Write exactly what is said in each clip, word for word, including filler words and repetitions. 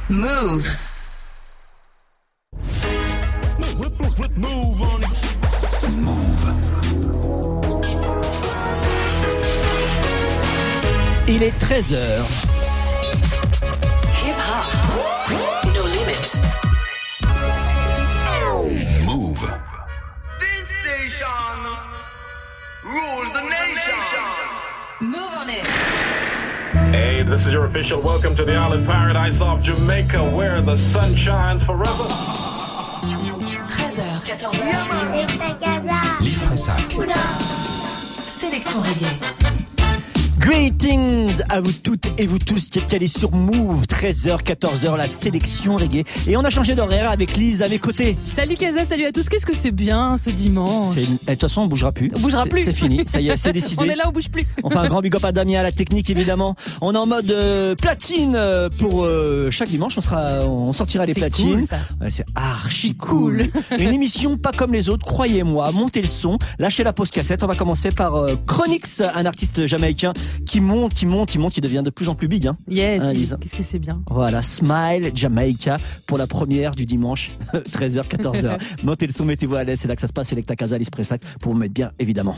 Move. Move on it. Move. Il est treize heures. Hip hop. No limit. Move. This station rules the nation. Move on it. Hey, this is your official welcome to the island paradise of Jamaica, where the sun shines forever. treize heures, quatorze heures. Lise Pressac. Sélection reggae. Greetings à vous toutes et vous tous qui êtes calés sur Move, treize heures, quatorze heures, la sélection reggae. Et on a changé d'horaire avec Lise à mes côtés. Salut Kaza, salut à tous. Qu'est-ce que c'est bien ce dimanche? C'est... De toute façon, on bougera plus. On bougera c'est, plus. C'est fini, ça y est, c'est décidé. On est là, on bouge plus. On fait un grand big up à Damien à la technique, évidemment. On est en mode euh, platine pour euh, chaque dimanche. On sera, on sortira les c'est platines. Cool, ça. Ouais, c'est archi cool. Une émission pas comme les autres, croyez-moi. Montez le son, lâchez la pause cassette. On va commencer par euh, Chronix, un artiste jamaïcain qui monte, qui monte, qui monte, qui devient de plus en plus big. Hein. Yes. Hein, Lise. Qu'est-ce que c'est bien. Voilà, Smile Jamaica pour la première du dimanche, treize heures, quatorze heures. Montez le son, mettez-vous à l'aise, c'est là que ça se passe. Selecta Casa, Lise Pressac pour vous mettre bien, évidemment.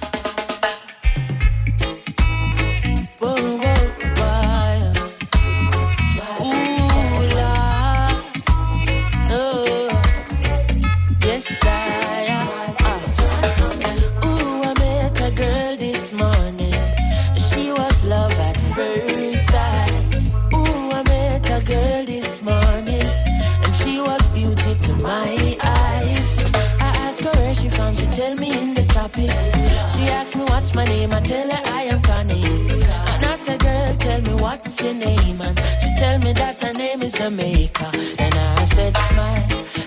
Tell me in the topics. She asked me what's my name, I tell her I am Connie. And I said, girl, tell me what's your name. And she tell me that her name is Jamaica. And I said, smile,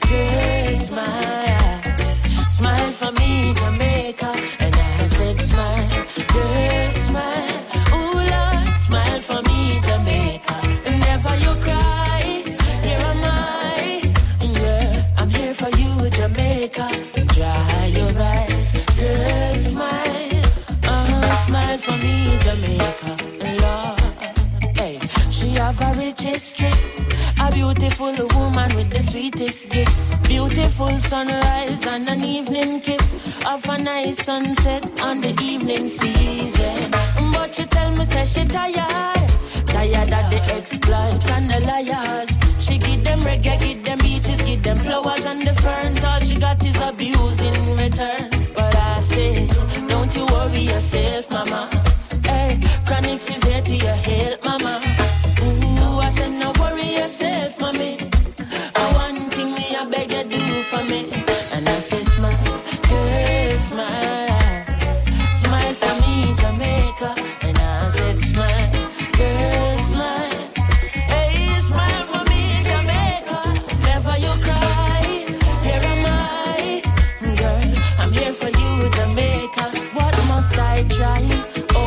girl, smile. Smile for me, Jamaica. And I said, smile, girl, smile. Ooh, Lord, smile for me, Jamaica. And never you cry, here am I. Girl, I'm here for you, Jamaica. Dry your eyes, girl, smile. Uh, smile for me, Jamaica. Lord, hey, she have a rich history. A beautiful woman with the sweetest gifts. Beautiful sunrise and an evening kiss. Of a nice sunset on the evening season. But she tell me, say she tired. Tired of the exploit and the liars. She give them reggae, give them beaches, give them flowers and the ferns. All she got is abuse in return. But I say, don't you worry yourself, mama. Hey, Chronix is here to your help, mama. Ooh, I said, no worry yourself, mommy. I one thing me, I beg you do for me. And I say, smile, girl, smile. Smile for me, Jamaica. And I said, smile, girl, smile. Hey, smile for me, Jamaica. Never you cry, here am I. Girl, I'm here for you, Jamaica. What must I try?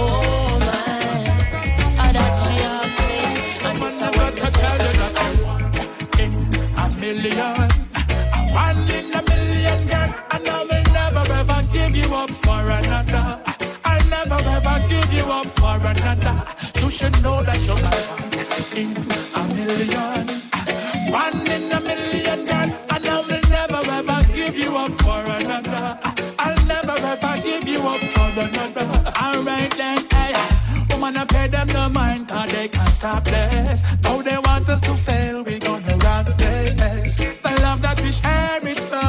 Oh, my. Ah, that she asked me. And this I want to tell you that I want in a million. I want in a million, girl. And I will never ever give you up for another. I'll never ever give you up for another. You should know that you're my one in a million. One in a million, girl. And I will never ever give you up for another. I'll never ever give you up for another. Alright then, hey. Woman, I pay them no mind, cause they can't stop this. Though they want us to fail, we gonna run this. The love that we share is so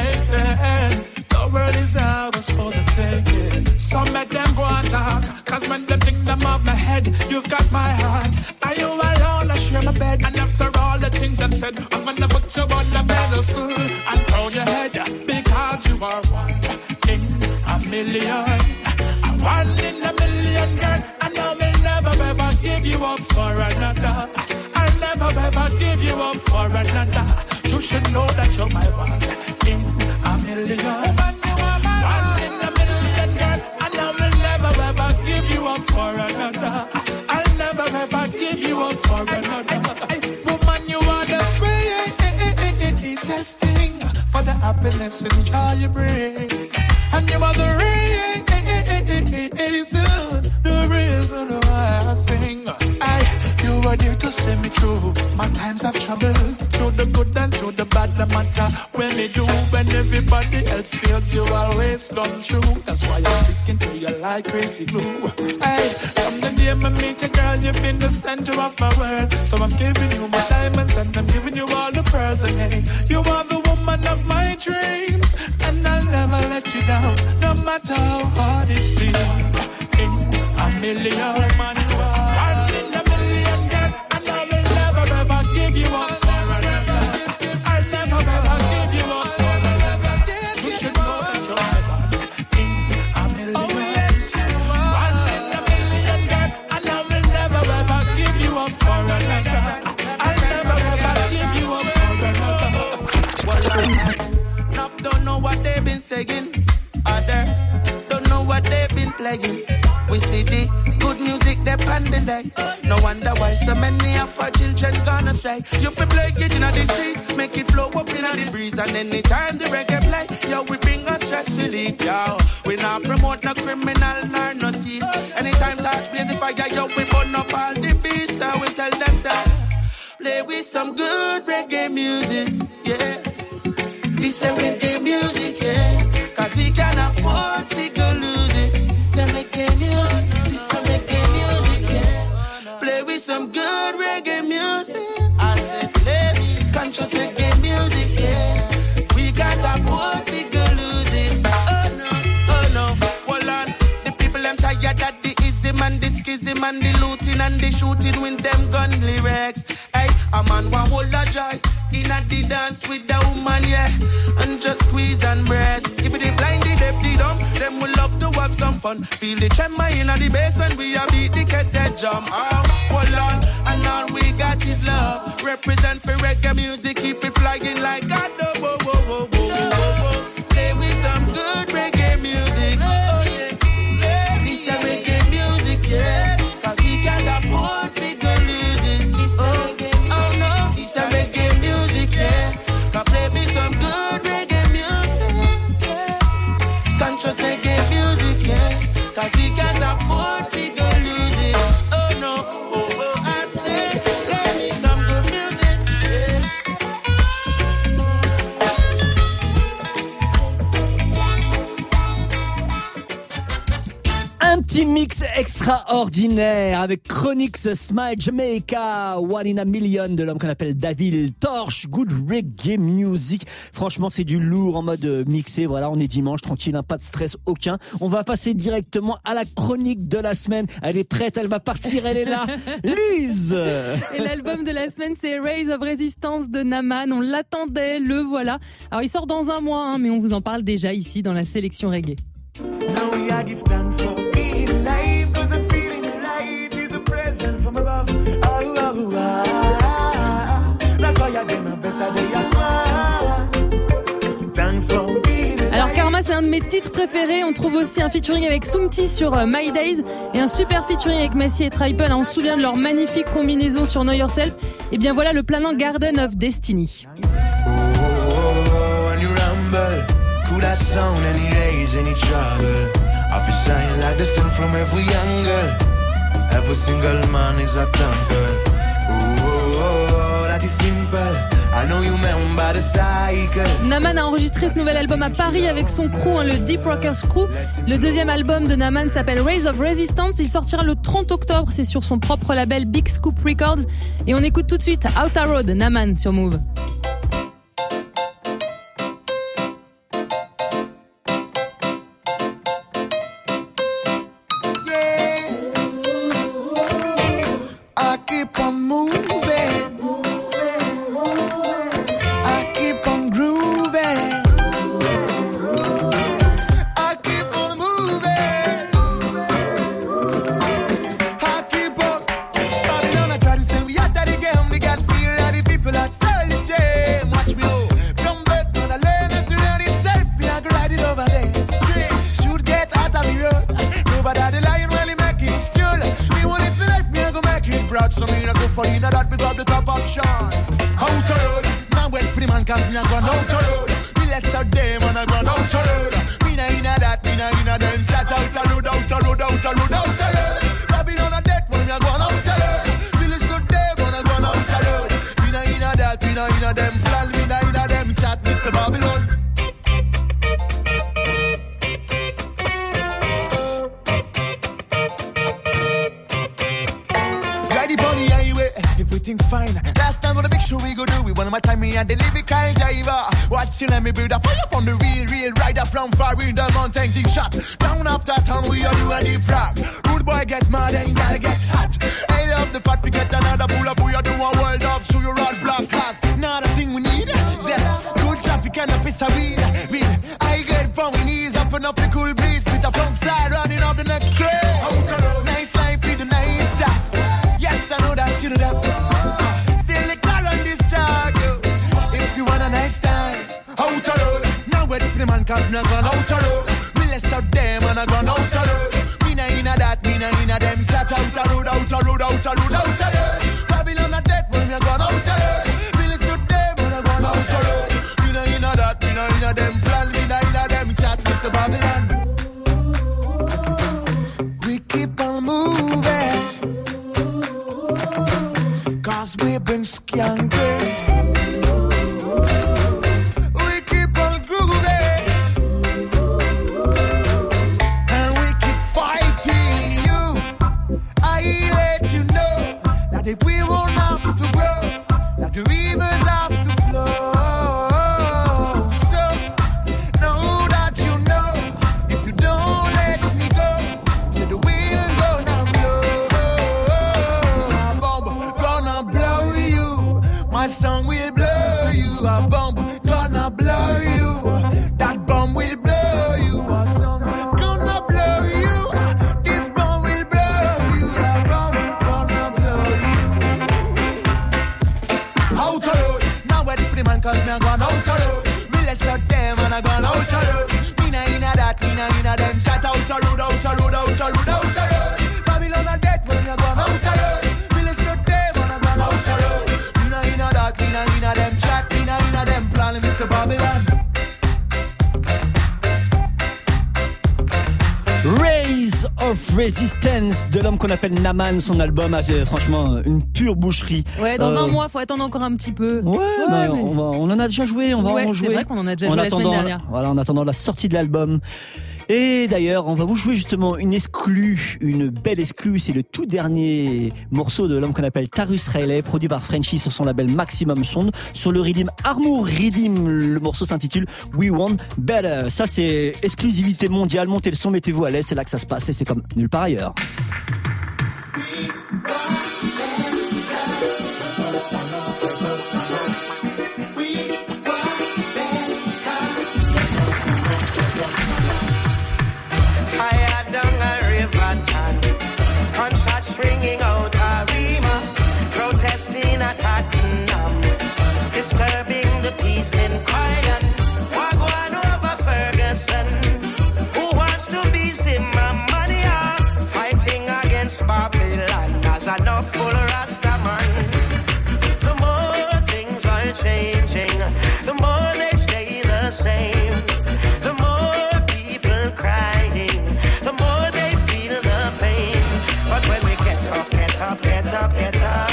amazing. The world is ours for the taking. Some make them go and talk, cause when them think them off my head, you've got my heart. Are you alone? I share my bed. And after all the things I've said, I'm gonna put you on the pedestal and crown your head, because you are one in a million. One in a million, girl. And I will never ever give you up for another. I'll never ever give you up for another. You should know that you're my one in a million. One in a million, girl. And I will never ever give you up for another. I'll never ever give you up for another. Hey, woman, you are the sweetest thing for the happiness and joy you bring. And you are the reason, the reason why I sing. I, you are the here to see me through my times of trouble. Through the good and through the bad, no matter when me do. When everybody else fails, you always come true. That's why I'm sticking to you like crazy glue. Hey, from the day I meet you, girl, you've been the center of my world. So I'm giving you my diamonds and I'm giving you all the pearls. And hey, you are the woman of my dreams, and I'll never let you down, no matter how hard it seems. In a million man, one in a million, girl, and I will never ever give you up for another. I'll never ever give you up for another. You should know that you're my man. In a million, one in a million, girl, and I will never ever give you up for another. I'll never ever give you up for another. Well, enough don't know what they've been saying. Others don't know what they've been playing. We see the good music they panding day. No wonder why so many of our children gone astray. You fi play it in the streets, make it flow up in the breeze. And anytime the reggae play, yo, we bring us stress relief, yo. We not promote no criminal nor no thief. Anytime touch blaze the fire, yo, we burn up all the beasts. So we tell them, say, play with some good reggae music, yeah. This is reggae music, yeah. Cause we can afford to go lose it. This is reggae music, this is reggae music, yeah. Play with some good reggae music. I said play with conscious reggae music, yeah. We can't afford to go lose it. Oh no, oh no. Hold on, the people them tired of the ism and the schism and the looting and the shooting with them gun lyrics. Hey, a man want hold a joy in a the dance with the woman, yeah, and just squeeze and breast. If it is blind, the deaf, the dumb, them will love to have some fun. Feel the tremor in the bass when we are beat the cat that jump. Oh, hold on, and all we got is love. Represent for reggae music, keep it flying like God. Oh, whoa, whoa, whoa, whoa, whoa, whoa. Play with some good reggae music. Oh, yeah. This is reggae music, yeah. Cause we can't afford to go lose it. This oh, oh no, this is reggae music, yeah. Can play me some good reggae music, yeah. Conscious reggae music, yeah. Cause we can't afford to go lose it. Oh no, oh, oh, I say, play me some good music, yeah. Un petit mix extraordinaire avec Chronix, Smile Jamaica, One in a Million de l'homme qu'on appelle Davil Torch, good reggae music. Franchement, c'est du lourd en mode mixé. Voilà, on est dimanche, tranquille, hein, pas de stress aucun. On va passer directement à la chronique de la semaine. Elle est prête, elle va partir, elle est là. Lise. Et l'album de la semaine, c'est Rise of Resistance de Naman. On l'attendait, le voilà. Alors, il sort dans un mois, hein, mais on vous en parle déjà ici dans la sélection reggae. Now we are give thanks for being alive, cause I'm feeling right, is a present from above. Oh, oh, oh, ah, like I again, a better day I cry. Thanks for being alive. Alors Karma, c'est un de mes titres préférés. On trouve aussi un featuring avec Soumti sur uh, My Days et un super featuring avec Massy et Triple. On se souvient de leur magnifique combinaison sur Know Yourself. Et bien voilà le planant Garden of Destiny. Oh, oh, oh, and you rumble. Could that sound any days, any trouble? I feel shine like the sun from every angle. Every single man is a temple. Oh, oh, oh, that is simple. I know you remember the cycle. Naman a enregistré ce nouvel album à Paris avec son crew, hein, le Deep Rockers Crew. Le deuxième album de Naman s'appelle Rise of Resistance. Il sortira le trente octobre. C'est sur son propre label Big Scoop Records. Et on écoute tout de suite Outer Road, Naman sur Move. Babylon a dead when me a go on out. Feel it so dead. know, you know them plan, me know, you know them chat, Mister Babylon. Everything fine. Last time on the big show we go do. We one of my time me and the lyrical driver. Watch you let me build a fire up on the real, real rider from far in the mountain. Thing shot down after town. We are do a deep rock. Rude boy get mad and girl get hot. I love the fact we get another pull up. We are do a world up. So you run block cast. Not a thing we need. Yes, good traffic and a piece of weed. Weed. I get from my knees up and up the cool breeze. Put the front side running up the next train. Nice life with a nice job. Yes, I know that you know that. Still the car on this track, yo. If you want a nice time, out the road. Now wait for the man, cause me a gone out the road. Me less out them and I gone out the road. Me na inna that, me na inna them. Flat out the road, out the road, out the road, out the road. Babylon a dead when me a gone out the road. Me less out them and I gone out the road. Me na inna that, me na inna them. Plan, me na inna them. Chat, Mister Babylon. We keep on moving. Cause we've been skanking. We keep on grooving. And we keep fighting you. I let you know that if we won't have to grow, that the rivers have to flow. So, know that you know, if you don't let me go, say the wind gonna blow. My song will blow you, a bomb gonna blow you. That bomb will blow you, a song gonna blow you. This bomb will blow you, a bomb gonna blow you. Out the road, now wait for the man cause me a gone out the road. Me less out them and I gone out the road. Me na inna that, me na inna them. Shout out the road, out the road, out the road, out the road. Babylon a dead when me a gone out the road. Me less out them and I gone out the road. Inna that, inna inna them chat, inna inna them plan, Mister Babylon. Raise of Resistance de l'homme qu'on appelle Naman, son album a euh, franchement une pure boucherie. Ouais, dans euh, un mois, faut attendre encore un petit peu. Ouais, ouais bah, mais... on, va, on en a déjà joué, on va ouais, en jouer. C'est vrai qu'on en a déjà en joué attendant, la semaine dernière. Voilà, en attendant la sortie de l'album. Et d'ailleurs, on va vous jouer justement une exclue, une belle exclue. C'est le tout dernier morceau de l'homme qu'on appelle Tarrus Riley, produit par Frenchy sur son label Maximum Sound, sur le Rhythm Armour Rhythm. Le morceau s'intitule We Want Better. Ça, c'est exclusivité mondiale. Montez le son, mettez-vous à l'aise. C'est là que ça se passe et c'est comme nulle part ailleurs. Gunshots ringing out Arima, protesting at Tottenham, disturbing the peace in Croydon. Wagwan over Ferguson, who wants to be Zimmermania, fighting against Babylon as an upful Rastaman. The more things are changing, the more they stay the same. The more people crying, the more they feel the pain. But when we get up, get up, get up, get up,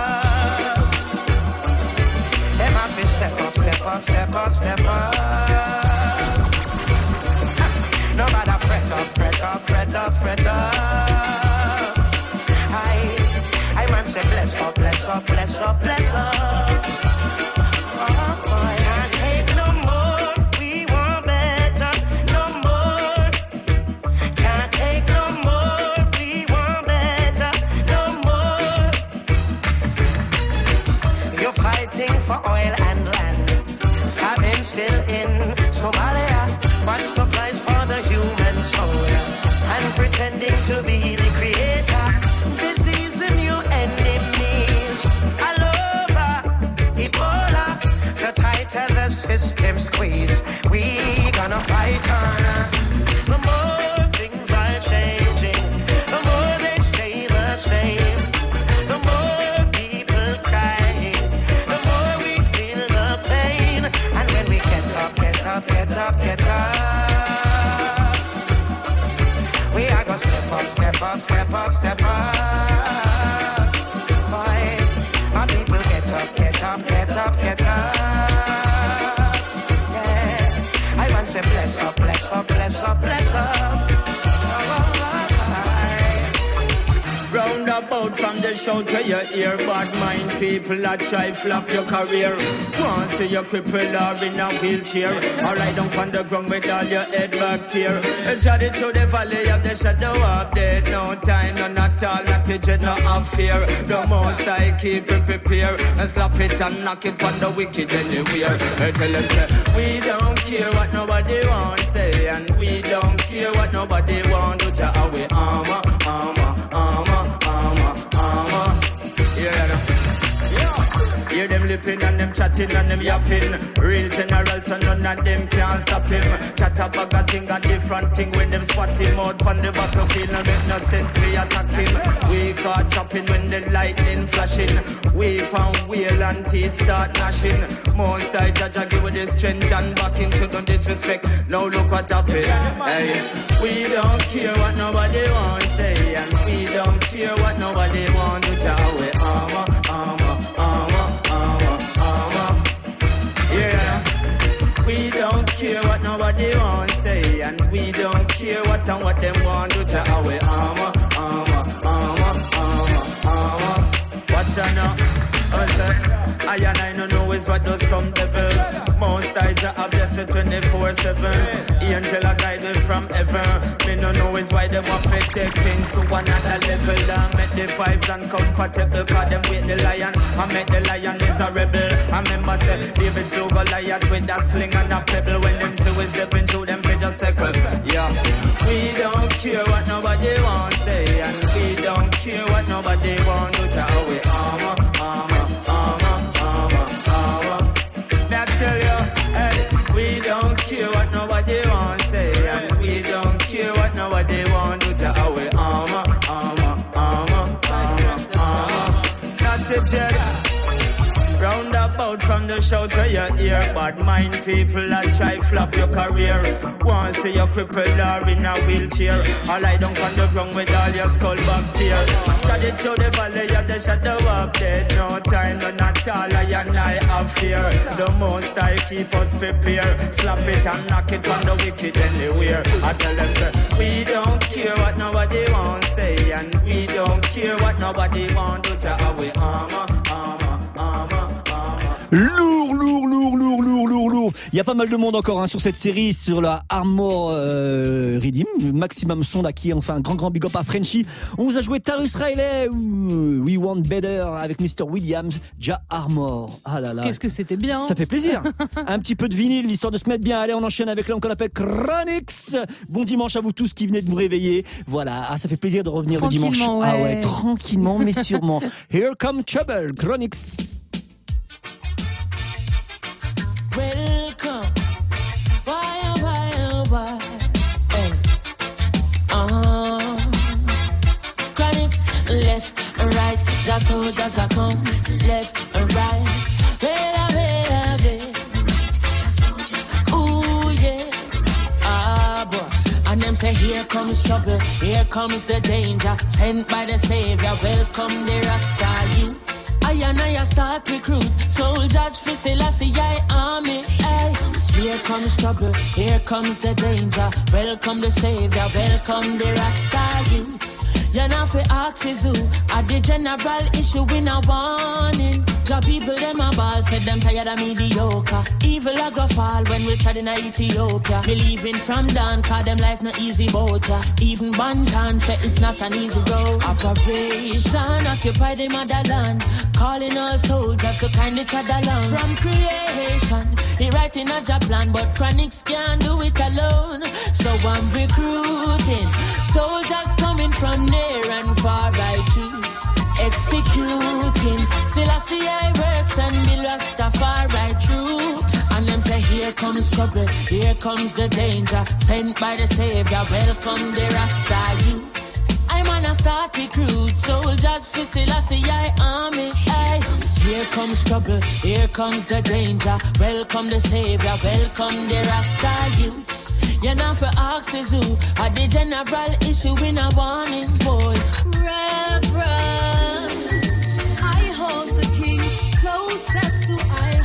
them have to step up, step up, step up, step up. No matter fret up, fret up, fret up, fret up. I, I man say bless up, bless up, bless up, bless up. Oh, I can't take no more. We want better, no more. Can't take no more. We want better, no more. You're fighting for oil and land. Famine still in Somalia. What's the price for the human soul? And pretending to be the creator. Disease and new enemies. All over Ebola. The tighter the system squeeze, we gonna fight on. The more things are changing, the more they stay the same. The more people crying, the more we feel the pain. And when we get up, get up, get up, get up, we are gonna step up, step up, step up, step up. Boy, my people get up, get up, get up. up, get up. Yeah, I want to say bless up, bless up, bless up, bless up. Roundabout from the show to your ear, bad mind people that try flop your career. Once see you cripple or in a wheelchair, or lie down on the ground with all your head back tear. And shot it through the valley of the shadow of death. No time, no not all, not a jet, no have fear. The most I keep it prepare, and slap it and knock it on the wicked anywhere. I tell them say, we don't care what nobody wants say, and we don't care what nobody want do. To our armor, armor, armor. Armor, armor, yeah. Hear them lipping and them chatting and them yapping. Real generals and none of them can stop him. Chat about a thing and different thing when them spot him out from the battlefield. No make no sense we attack him. We caught chopping when the lightning flashing. Whip and wheel and teeth start gnashing. Most I judge I give with the strength and backing. So don't disrespect, now look what happened. Hey, we don't care what nobody wants say, and we don't care what nobody wants to tell. We armor, armor, armor, armor, armor. Yeah, we don't care what nobody wants say, and we don't care what and what them want to tell. We armor, armor, armor, armor, armor. Watch out now. I and I don't know is what does some devils. Most I just are blessed with twenty-four sevens. Angel a guide me from heaven. Me no know is why them affect take things to another level. I make the vibes uncomfortable, cause them with the lion. I make the lion miserable. I remember say David slow Goliath with a sling and a pebble. When them see we stepping through them for just seconds. Yeah, we don't care what nobody wants say, and we don't care what nobody want to tell. We armor, armor, armor, armor, armor. May I tell you, hey, we don't care what nobody wants say, and we don't care what nobody want to tell. We armor, armor, armor, armor, armor. Not a jet. Roundabout from the show to your ear, bad mind people that try flop your career. Once see you crippled or in a wheelchair, or lie down on the ground with all your skull back tears. Trod it through the valley of the shadow of death. No time, no not all, I and I have fear. The most I keep us prepared. Slap it and knock it on the wicked anywhere. I tell them say, we don't care what nobody wants say, and we don't care what nobody want to tell. We armor, armor, armor. Lourd, lourd, lourd, lourd, lourd, lourd, lourd. Il y a pas mal de monde encore hein, sur cette série, sur la Armor euh, Redeem, le Maximum Sound à qui on fait un grand, grand big up à Frenchy. On vous a joué Tarrus Riley, We Want Better avec mister Williams, Ja Armor. Ah là là. Qu'est-ce que c'était bien. Ça fait plaisir. Un petit peu de vinyle, l'histoire de se mettre bien. Allez, on enchaîne avec l'homme qu'on appelle Chronix. Bon dimanche à vous tous qui venez de vous réveiller. Voilà, ah, ça fait plaisir de revenir le dimanche. Ouais. Ah ouais, tranquillement mais sûrement. Here Come Trouble, Chronix. Welcome, why, oh, why, oh, why, hey. uh-huh. Chronics, left and right, just soldiers are come, left and right, better, better, better, ooh, yeah, ah, boy, and them say, here comes trouble, here comes the danger, sent by the Savior, welcome the Rasta youths. I and I start recruit soldiers for Selassie I army. Ay. Here comes trouble, here comes the danger. Welcome the Savior, welcome the Rasta youths. You know for axes who are the general issue in a warning. Job people them a ball, said them tired of mediocre. Evil a go fall when we tried in Ethiopia. Believing from down, cause them life no easy boat. Ya. Even Bantan said it's not an easy road. Operation occupy the motherland. Calling all soldiers to kind each other along. From creation, he writing a job plan, but Chronix can't do it alone. So I'm recruiting soldiers coming from near and far. I choose executing Selassie I works and Bill Rastafari true. And them say here comes trouble, here comes the danger, sent by the Savior, welcome the Rasta youths. I'm on a start recruit soldiers for Selassie I army. Ay. Here comes trouble, here comes the danger, welcome the Savior, welcome the Rasta youths. You're not for axes who are the general issue in a warning boy. Reverend, I hold the key closest to I.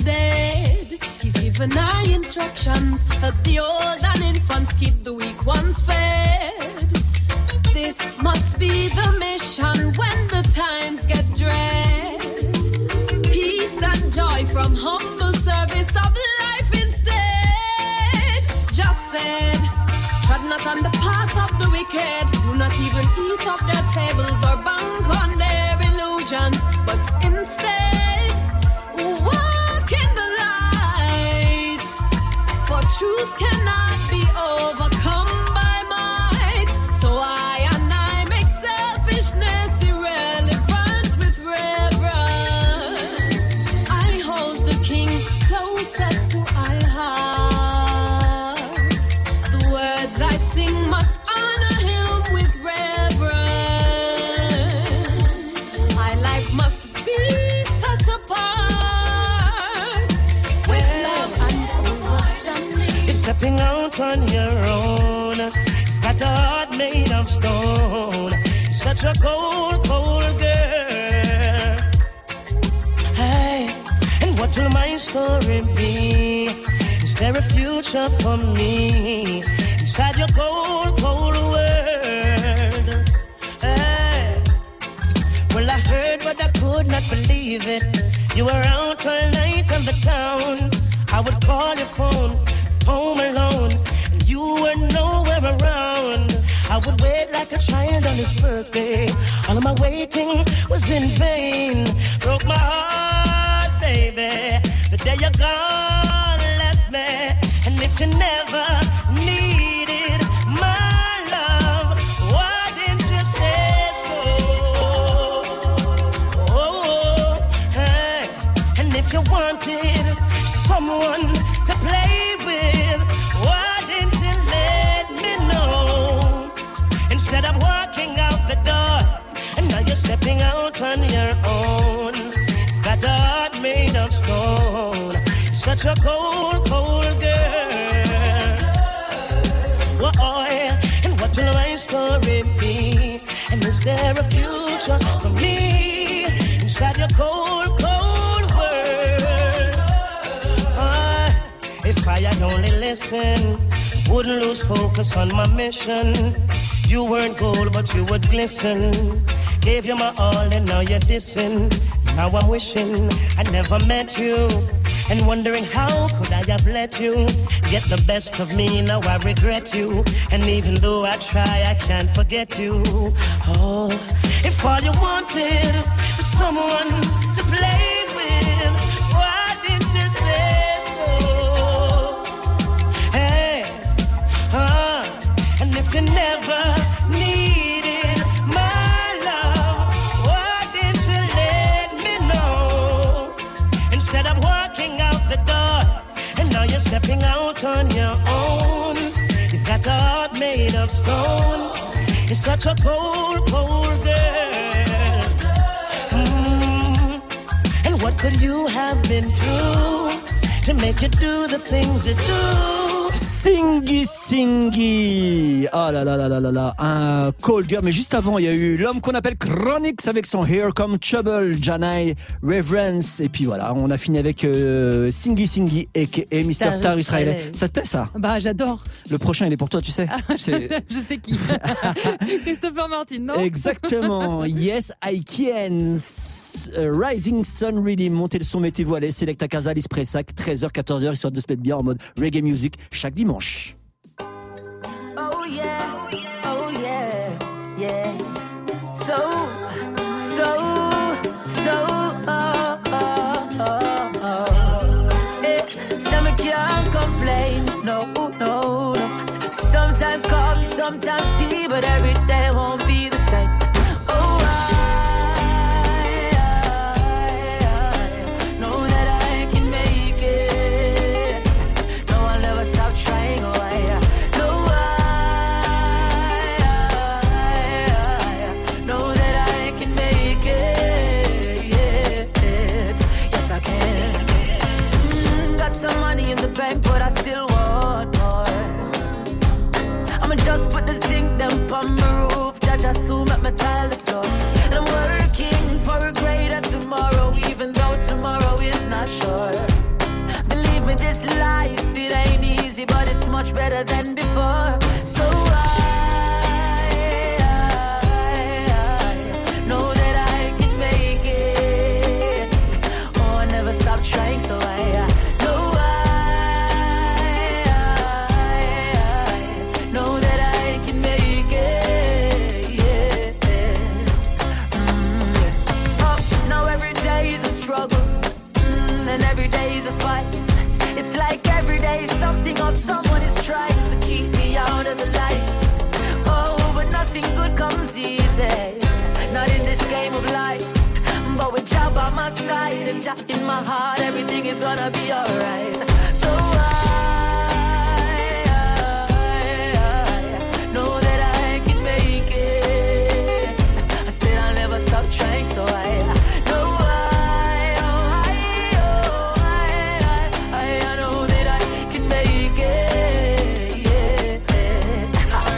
dead. He's given our instructions, help the old and infants, keep the weak ones fed. This must be the mission when the times get dread. Peace and joy from humble service of life instead. Just said, tread not on the path of the wicked. Do not even eat off their tables or bank on their illusions, but instead walk in the light. For truth cannot be overcome by might. So I and I make selfishness irrelevant with reverence. I hold the King closest to my heart. The words I sing must honor him with reverence. My life must be set apart with love and understanding. You're stepping out on your own. You've got a heart made of stone. You're such a cold, cold girl. Hey, and what will my story be? Is there a future for me inside your cold, cold world? Hey, well, I heard but I could not believe it. You were out all night on the town. I would call your phone, home alone, and you were nowhere around. I would wait like a child on his birthday. All of my waiting was in vain. Broke my heart, baby, the day you're gone, left me. And if you never needed my love, why didn't you say so? Oh, hey. And if you wanted someone to play with, why didn't you let me know? Instead of walking out the door, and now you're stepping out on your own. Got a heart made of stone. Such a cold, cold girl. Whoa, and what will my story be? And is there a future for me inside your cold, cold world? Uh, if I had only listened, wouldn't lose focus on my mission. You weren't gold, but you would glisten. Gave you my all, and now you're dissing. Now I'm wishing I never met you, and wondering how could I have let you get the best of me. Now I regret you, and even though I try, I can't forget you. Oh, if all you wanted was someone to play with, why didn't you say so? Hey, uh, and if you never needed my love, why didn't you let me know? Instead of walking out the door, and now you're stepping out on your own. You've got a heart made of stone. You're such a cold, cold girl. Mm. And what could you have been through to make you do the things you do? Singy Singy. Oh là là là là là là. Un cold girl. Mais juste avant, il y a eu l'homme qu'on appelle Chronix avec son Here Come Trouble, Janai, Reverence. Et puis voilà, on a fini avec euh, Singy Singy et mister Tar Israël. Ça te plaît ça? Bah j'adore. Le prochain il est pour toi, tu sais. C'est... Je sais qui. Christopher Martin, non? Exactement. Yes, I can. Uh, Rising Sun Ready. Montez le son, mettez-vous à l'aise. Selecta Casa, Alice Pressac, treize heures, quatorze heures, histoire de se mettre bien en mode reggae music chaque dimanche. Oh yeah, oh yeah, yeah. So, so, so, oh, oh, oh, oh. Eh, some can't complain, no, no, no. Sometimes coffee, sometimes tea, but every day won't be the same. Oh, I, I, I know that I can make it. No, I'll never stop trying, oh, I, no, I, I, I know that I can make it, yeah, yes I can. Mm, got some money in the bank, but I still want more. I'ma just put the zinc them on my roof. Judge, better than before. So I, I know that I can make it. Oh, I never stop trying, so I know I, I know that I can make it. Yeah. Mm. Oh, now every day is a struggle, mm, and every day is a fight. It's like every day something or someone is trying to keep me out of the light. Oh, but nothing good comes easy, not in this game of life. But with Jah by my side and Jah in my heart, everything is gonna be alright. So I, I, I know that I can make it. I said I'll never stop trying, so I know I, oh, I, oh, I, I, I know that I can make it. Yeah.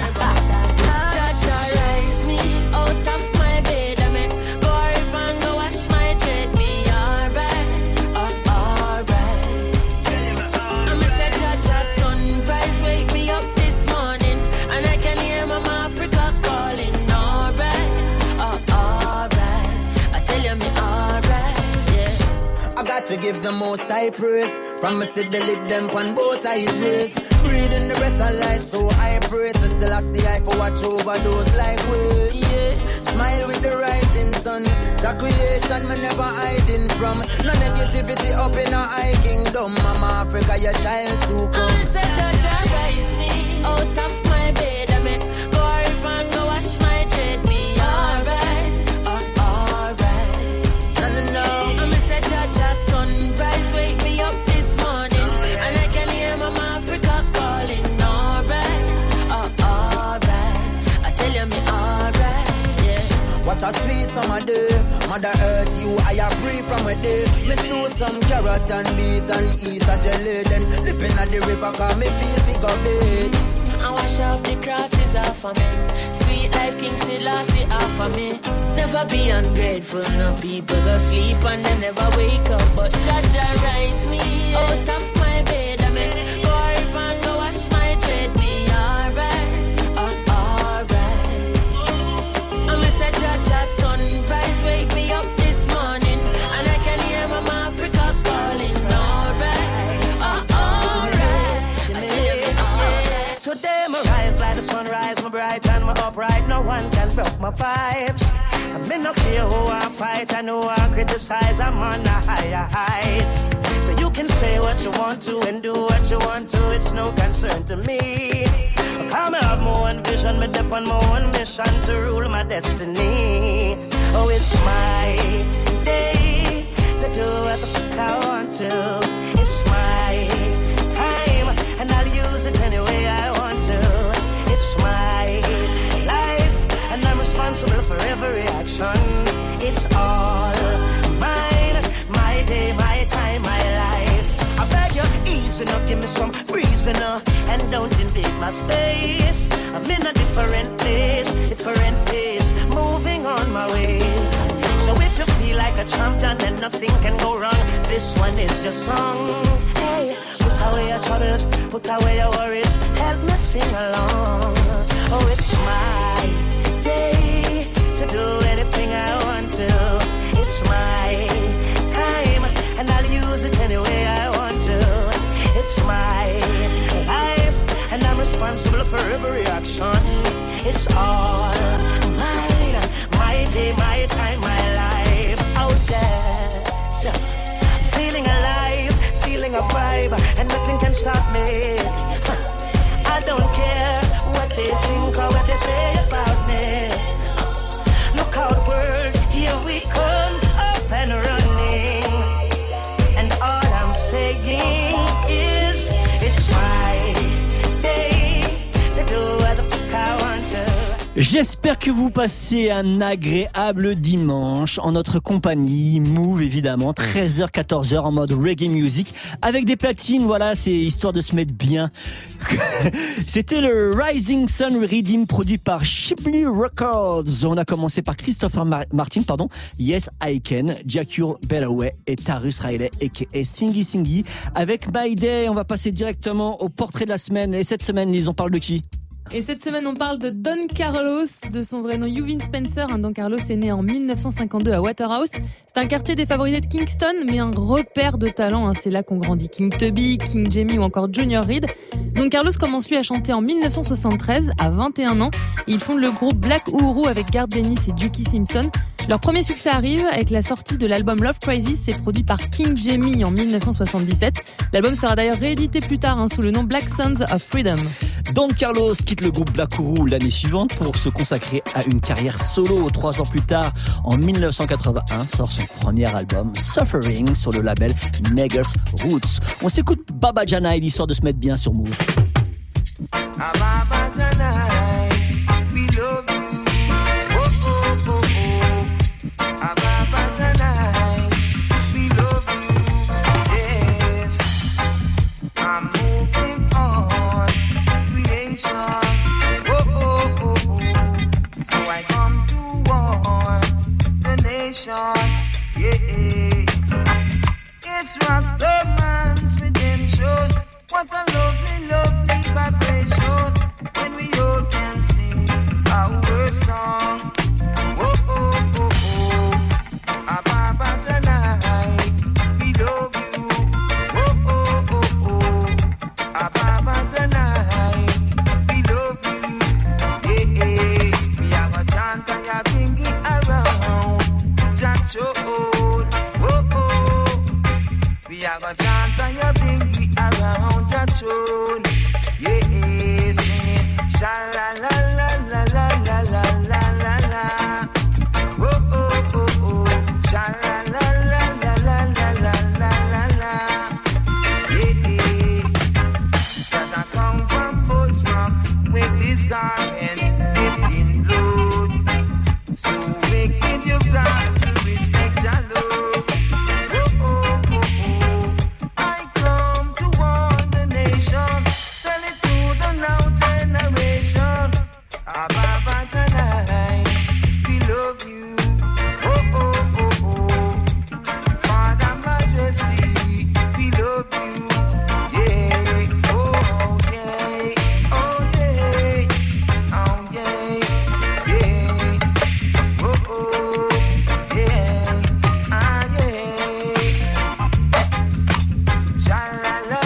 Jah Jah raise me out of my bed, I mean, go river and go wash my dread. Me alright, uh, alright. I'm a say Jah Jah sunrise wake me up this morning, and I can hear Mama Africa calling. Alright, uh, alright. I tell you me alright, yeah. I got to give the most high praise. From me see the lid them on both eyes raised. Breathing the breath of life, so I pray to still I see I for watch over those like we. Yeah. Smile with the rising sun. The creation me never hiding from. No negativity up in our high kingdom. Mama Africa, your child to I'm come. say Jah Jah raise me out of my bed, I mean, go river and go wash my dread. Me alright, uh, alright. No, no, no. I'm say Jah Jah sunrise wake me up this morning, and I can hear Mama Africa calling. Alright, uh, alright. I tell you me alright, yeah. What a sweet summer day. Mother Earth, you I are free from a day. Me choose some carrot and beet and eat a jelly. Then dipping at the river cause me feel figure bed. I wash off the crosses off of me. Sweet life, King Selassie off of me. Never be ungrateful, no people go sleep and they never wake up. But Jah Jah rise me out of my bed, I mean, go river and go wash my dread. Me alright, uh, alright. I'm a say Jah Jah sunrise wake me up this morning, and I can hear Mama Africa calling. Alright, uh, alright. I tell you me alright. Today my rise like the sunrise, my bright and my upright. No one can break my vibes. I may not care who I fight, I know I criticize, I'm on the higher heights. So you can say what you want to and do what you want to, it's no concern to me. Come I have my own vision, me dip on my own mission to rule my destiny. Oh, it's my day to do what the fuck I want to. It's my time, and I'll use it any way I want to. It's my life, and I'm responsible for every action. It's all mine, my day, my time, my life. I beg you, easy now, give me some reason now, and don't invade my space. I'm in a different place, different phase, moving on my way. So if you feel like a champion, then nothing can go wrong. This one is your song. Hey, put away your troubles, put away your worries, help me sing along. Oh, it's my day to do anything I want to. It's my time, and I'll use it any way I want to. It's my life, and I'm responsible for every action. It's all mine, my day, my time, my life. Out there, so, feeling alive, feeling a vibe, and nothing can stop me. I don't care what they think or what they say about me. Look out, world, here we come, up and running. And all I'm saying is, it's my day to do what the fuck I want to. J'espère que vous passez un agréable dimanche en notre compagnie. Move évidemment, treize heures quatorze heures en mode reggae music avec des platines, voilà, c'est histoire de se mettre bien. C'était le Rising Sun Redeem produit par Shipley Records. On a commencé par Christopher Mar- Martin, pardon, Yes I Can, Jacure Bellaway et Tarus Riley aka Singy Singy avec My Day. On va passer directement au portrait de la semaine. Et cette semaine, Lise, on parle de qui ? Et cette semaine, on parle de Don Carlos, de son vrai nom Eugene Spencer. Don Carlos est né en dix-neuf cent cinquante-deux à Waterhouse. C'est un quartier défavorisé de Kingston, mais un repère de talent. C'est là qu'ont grandi King Tubby, King Jamie ou encore Junior Reid. Don Carlos commence lui à chanter en dix-neuf cent soixante-treize, à vingt et un ans. Il fonde le groupe Black Uhuru avec Garth Dennis et Dukey Simpson. Leur premier succès arrive avec la sortie de l'album Love Crisis, c'est produit par King Jamie en dix-neuf cent soixante-dix-sept. L'album sera d'ailleurs réédité plus tard hein, sous le nom Black Sons of Freedom. Don Carlos quitte le groupe Black Uhuru l'année suivante pour se consacrer à une carrière solo. Trois ans plus tard, en dix-neuf cent quatre-vingt-un, sort son premier album Suffering sur le label Negus Roots. On s'écoute Baba Janai, l'histoire de se mettre bien sur Move. Ah, Baba Janai, we love you. Oh, oh, oh, oh. Ah, Baba Janai, we love you. Yes, I'm moving on. Creation. Oh, oh, oh, oh. So I come to warn the nation. Yeah, it's Rastaman's redemption. What a lovely, lovely vibration when we all can sing our song. Oh, oh, oh, oh. Ababa Janai, we love you. Oh, oh, oh, oh. Ababa Janai, we love you. Yeah, yeah. We are gonna chant and ya bring it around. Jacho, oh, oh. We are gonna chant and ya bring it around your throne, yeah, singing, sha la la la la la la la la la la, oh oh oh oh, sha la la la la la la la la la la, yeah. That I come from Bosram with this garment dipped in blood, so wicked you've got to respect your love. Tell it to the now generation. Ababa Janai, we love you. Oh, oh, oh, oh. Father Majesty, we love you. Yeah, oh, yeah, oh, yeah, oh, yeah, yeah. Oh, oh, yeah, ah, yeah. Sha-la-la.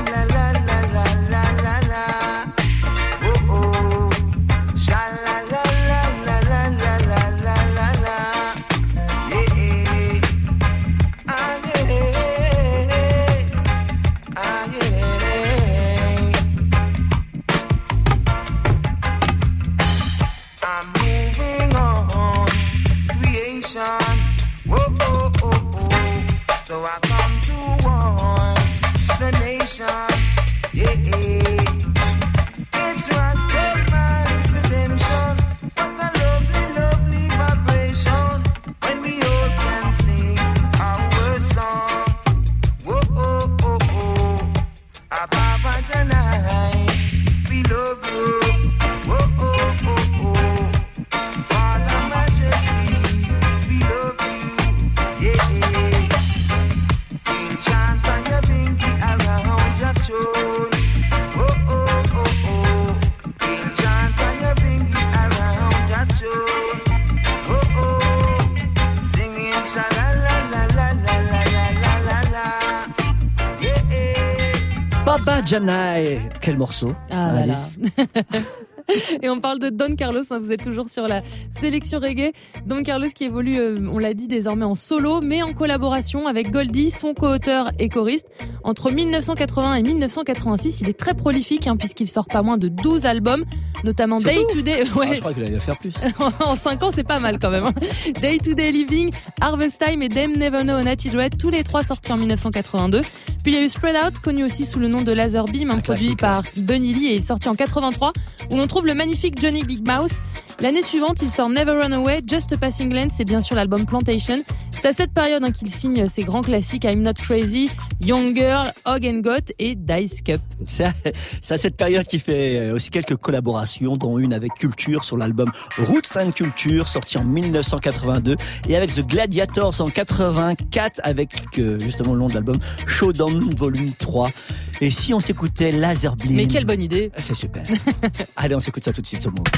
Whoa, oh, oh, oh. So I come to warn the nation. Yeah, it's Rastaman's redemption. What a lovely, lovely vibration when we all can sing our song. Whoa, oh, oh, oh. Ababa Janai, we love you. Whoa, oh, oh, oh. Father Majesty, we love you. Yeah, in chant and your binky around your throne. Oh, oh, oh, oh. In chant and your binky around your throne. Oh, oh. Singing sha la la la la la la la la la. Yeah. Baba Janai, quel morceau. Ah là là. Et on parle de Don Carlos, hein, vous êtes toujours sur la sélection reggae. Don Carlos qui évolue, euh, on l'a dit, désormais en solo, mais en collaboration avec Goldie, son co-auteur et choriste. Entre dix-neuf cent quatre-vingts et dix-neuf cent quatre-vingt-six, il est très prolifique, hein, puisqu'il sort pas moins de douze albums, notamment c'est Day tout. to Day. Ouais. Ah, je crois qu'il allait faire plus. En cinq ans, c'est pas mal quand même. Hein. Day to Day Living, Harvest Time et Them Never Know Natty Dread, tous les trois sortis en dix-neuf cent quatre-vingt-deux. Puis il y a eu Spread Out, connu aussi sous le nom de Laser Beam, un produit par Bunny Lee et sorti en quatre-vingt-trois, où l'on trouve le magnifique Johnny Big Mouse. L'année suivante, il sort Never Run Away, Just a Passing Glance, c'est bien sûr l'album Plantation. C'est à cette période hein, qu'il signe ses grands classiques I'm Not Crazy, Young Girl, Hog and Got et Dice Cup. C'est à, c'est à cette période qu'il fait aussi quelques collaborations, dont une avec Culture sur l'album Roots and Culture, sorti en dix-neuf cent quatre-vingt-deux, et avec The Gladiators en quatre-vingt-quatre, avec euh, justement le nom de l'album Showdown Volume trois. Et si on s'écoutait Laser Beam? Mais quelle bonne idée! C'est super. Allez, on s'écoute ça tout de suite sur Move.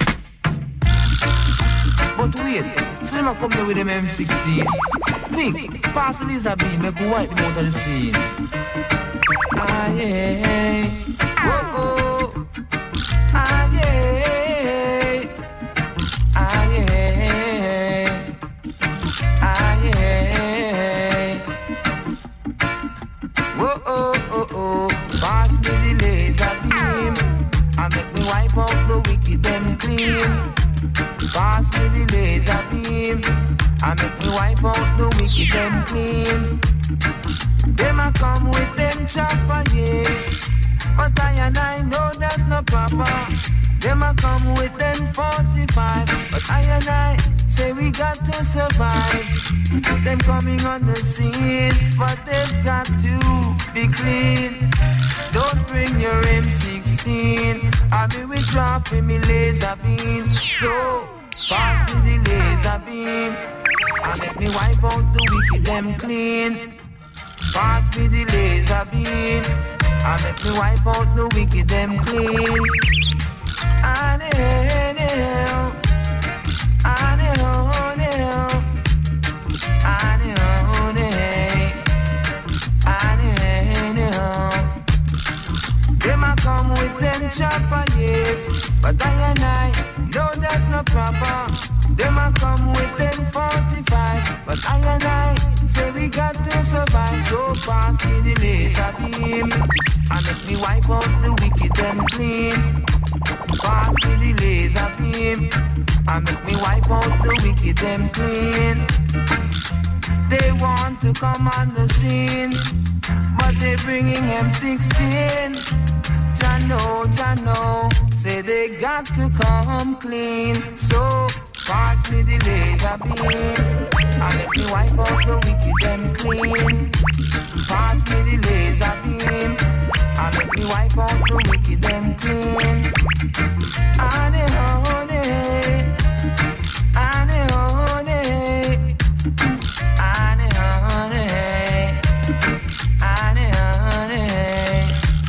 But wait, Slim a come there with them M sixteen. Big, pass the laser beam, make a wipe them out of the scene. Ah yeah, whoa oh, ah yeah, ah yeah, ah yeah. Whoa oh oh oh, pass me the laser beam, and make me wipe out the wicked and clean. Pass me the laser beam, and make me wipe out the wicked and clean. Them a come with them chopper, yes, but I and I know that no proper. Them a come with them forty-five, but I and I say we got to survive. Them coming on the scene, but they've got to be clean. Don't bring your M sixteen, I be withdraw for me laser beam. So pass me the laser beam, and make me wipe out the wicked them clean. Pass me the laser beam, and make me wipe out the wicked them clean. And hell, and hell, and hell, and hell. Them a come with them chopper, yes, but I and I know that no proper. Them a come with them forty-five, but I and I say we got to survive. So pass me the laser beam, and make me wipe out the wicked and clean. Pass me the laser beam, and make me wipe out the wicked and clean. They want to come on the scene, but they bringing M sixteen. Jano, Jano, say they got to come clean. So pass me the laser beam, and make me wipe out the wicked and clean. Pass me the laser beam, and make me wipe out the wicked and clean. Ane honey, ane honey, ane honey, ane honey.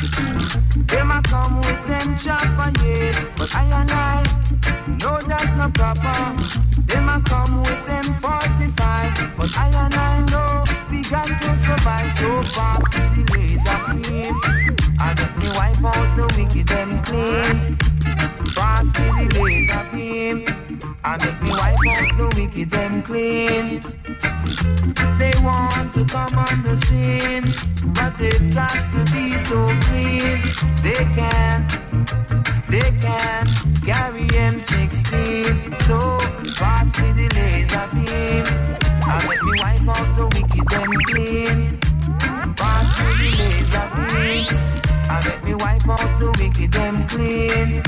Them a come with them chopper, yeah, but I and I know that no proper. Them a come with them forty-five, but I and I know we got to survive. So pass me the laser beam, and make me wipe out the wicked and clean. Pass me the laser beam, and make me wipe out the wicked and clean. They want to come on the scene, but they've got to be so clean. They can't, they can't carry M sixteen. So pass me the laser beam, and make me wipe out the wicked and clean. Pass me the laser beam, and make me wipe out the wicked and clean.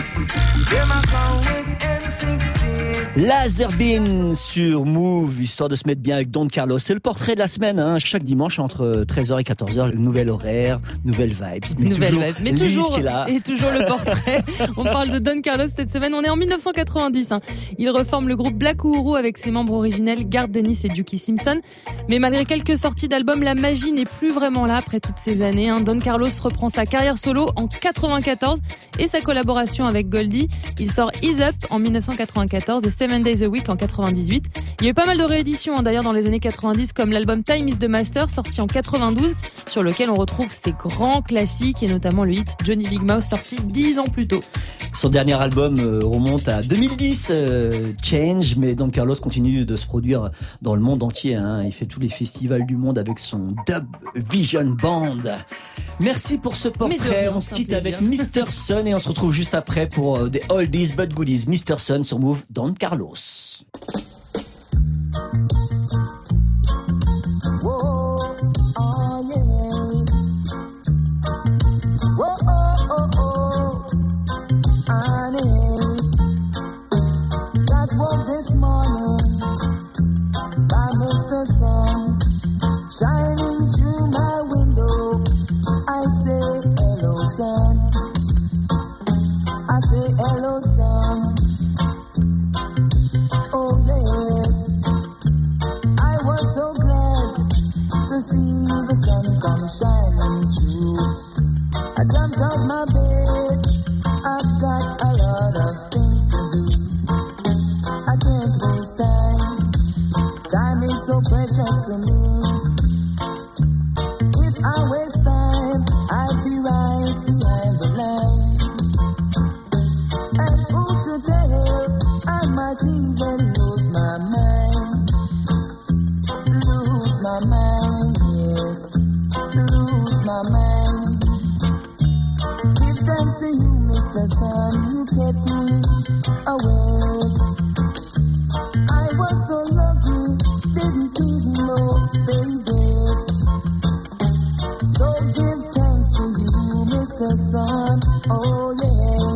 Them a come with M sixteen. Laser Beam sur Move, histoire de se mettre bien avec Don Carlos. C'est le portrait de la semaine, hein, chaque dimanche entre treize heures et quatorze heures, le nouvel horaire, nouvelle vibes. Mais nouvelle toujours, vibes. Mais toujours, qui est là. et toujours le portrait. On parle de Don Carlos cette semaine. On est en dix-neuf cent quatre-vingt-dix. Hein. Il reforme le groupe Black Uhuru avec ses membres originels Garth Dennis et Dookie Simpson. Mais malgré quelques sorties d'albums, la magie n'est plus vraiment là après toutes ces années. Hein. Don Carlos reprend sa carrière solo en quatre-vingt-quatorze et sa collaboration avec Goldie. Il sort Ease Up en dix-neuf cent quatre-vingt-quatorze et Seven Days a Week en quatre-vingt-dix-huit. Il y a eu pas mal de rééditions hein, d'ailleurs dans les années quatre-vingt-dix, comme l'album Time is the Master sorti en quatre-vingt-douze, sur lequel on retrouve ses grands classiques et notamment le hit Johnny Big Mouse sorti dix ans plus tôt. Son dernier album euh, remonte à deux mille dix, euh, Change, mais Don Carlos continue de se produire dans le monde entier. Hein. Il fait tous les festivals du monde avec son Dub Vision Band. Merci pour ce portrait. Rien, on se quitte avec mister Sun et on se retrouve juste après pour euh, des oldies but goodies. mister Sun sur Move, Don Carlos. Whoa, oh yeah. morning by Mister Sun shining through my window. I say hello, sun. I say hello, sun. Oh yes, I was so glad to see the sun come shining through. I jumped out my bed. I've got a lot of things to do. I can't waste time. Time is so precious to me. If I waste time, I'd be right behind the line. And who to tell? I might even lose my mind. Lose my mind, yes. Lose my mind. Give thanks to you, Mister Sun, you kept me awake. I was so lucky, didn't even know they did. So give thanks to you, Mister Sun, oh yeah.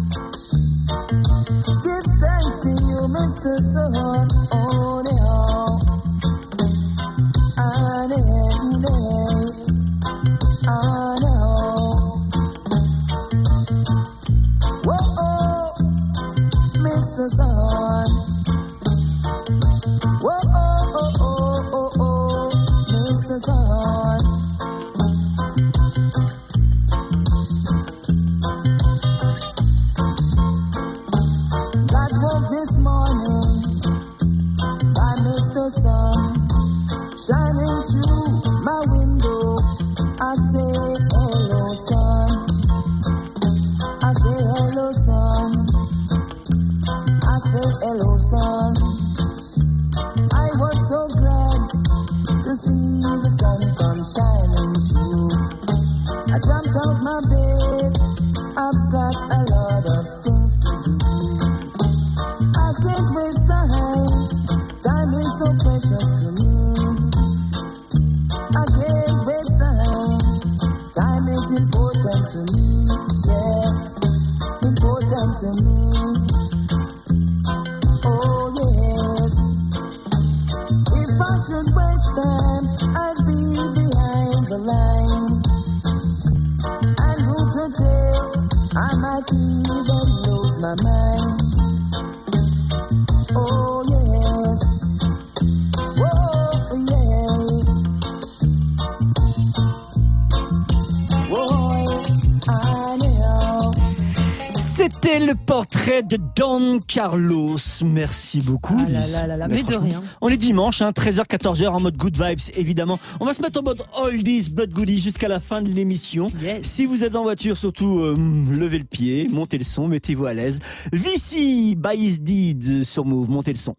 Give thanks to you, Mister Sun, oh yeah. I know, I know. Whoa, Mister Sun. Whoa, oh, oh, oh, oh, Mister Sun. God woke this morning by Mister Sun shining through my window. I say hello, sun. I say hello, sun. I say hello, sun. I was so glad to see the sun come shining through. I jumped out my bed. I've got a lot of things to do. I can't waste time. Time is so precious to me. I can't waste time. Time is important to me. Yeah, important to me. Oh yes. If I should waste time, I'd be behind the line. And who to tell? I might even lose my mind. Oh yes. Whoa, yeah. Whoa, I know. C'était le portrait de Don Carlos. Merci beaucoup. Ah là là là là, mais de rien. On est dimanche, hein, treize heures quatorze heures en mode good vibes, évidemment. On va se mettre en mode oldies but goodies jusqu'à la fin de l'émission. Yes. Si vous êtes en voiture, surtout euh, levez le pied, montez le son, mettez-vous à l'aise. Vici by His Deeds sur Move, montez le son.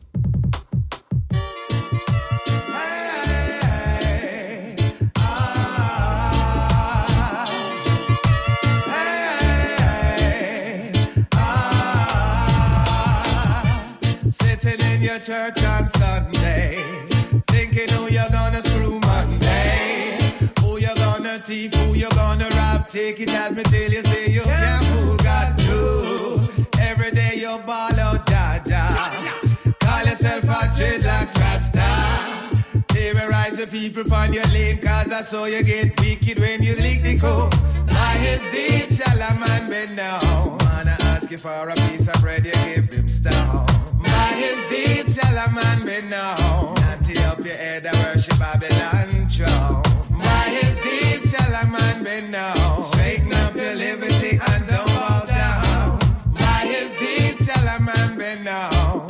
Sitting in your church on Sunday, thinking who you're gonna screw Monday, who you're gonna thief, who you're gonna rob. Take it as me till you say you can't fool God too. Every day you ball out, Jaja. Call yourself a dreadlocks Rasta. Terrorize the people on your lane, cause I saw you get wicked when you lick the code. By his deeds shall a man be known. Wanna ask you for a piece of bread, you give him stone. By his deeds shall a man be known. Natty up your head and worship Babylon throne. By his deeds shall a man be known. Straighten up your liberty and don't bow down. By his deeds shall a man be known.